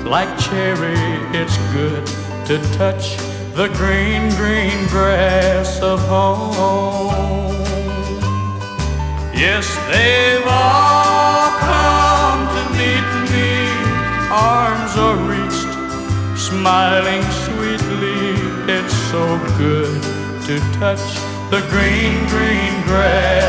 like cherry, it's good to touch the green, green grass of home. Yes, they've all come to meet me, arms are reached, smiling sweetly. It's so good to touch the green, green grass